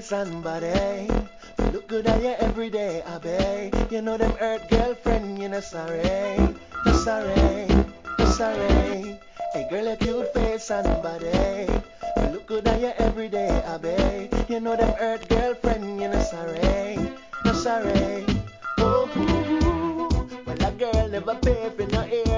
face and body. Look good on you every day, I bet. You know them earth girlfriend, you know sorry. No sorry, no sorry. Hey girl, your cute face and body. Look good on you every day, I bet. You know them earth girlfriend, you know sorry. No sorry. Oh, well a girl never pay for no ear.